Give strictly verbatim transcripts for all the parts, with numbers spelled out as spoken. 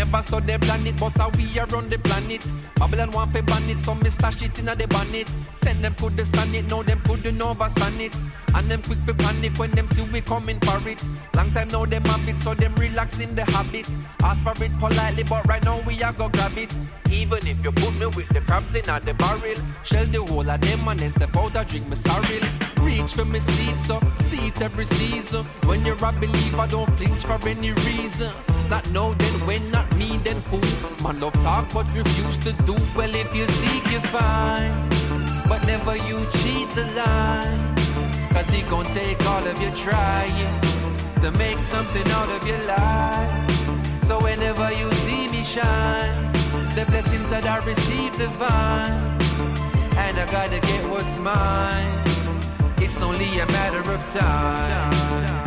never saw them plan it, but how we are on the planet. Babylon want to ban it, so me stash it in the bonnet. Send them couldn't stand it, no them couldn't overstand it. And them quick to panic when them see we coming for it. Long time now them have it, so them relax in the habit. Ask for it politely, but right now we are go grab it. Even if you put me with the crabs in the barrel, shell the whole of them and then step out and drink me sorrel. Reach for me seat, so see it every season. When you're a believer, don't flinch for any reason. Not now, then when, not me, then who? Man love talk, but refuse to do. Well, if you seek, you find, but never you cheat the line. Cause he gon' take all of your trying to make something out of your life. So whenever you see me shine, the blessings that I receive divine, and I gotta get what's mine. It's only a matter of time.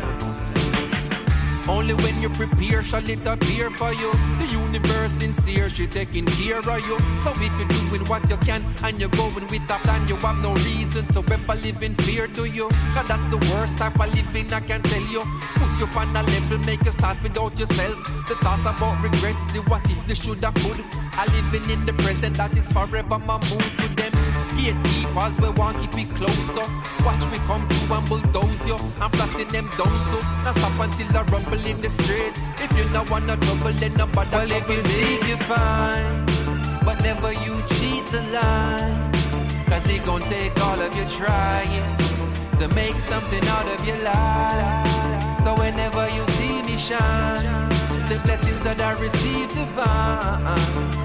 Only when you prepare shall it appear for you. The universe sincere, she taking care of you. So if you're doing what you can and you're going with a plan, you have no reason to ever live in fear, do you? Cause that's the worst type of living, I can tell you. Put you on a level, make you start without yourself. The thoughts about regrets, the what if, the shoulda, could. I living in the present, that is forever my mood to them. Gatekeepers, we want keep it closer. Watch me come through and bulldoze you. I'm flattening them down too. Now stop until I rumble in the street. If you not wanna trouble, then nobody. Well, if you seek, you find, but never you cheat the line. Cause he gon' take all of your trying to make something out of your life. So whenever you see me shine, the blessings that I receive divine,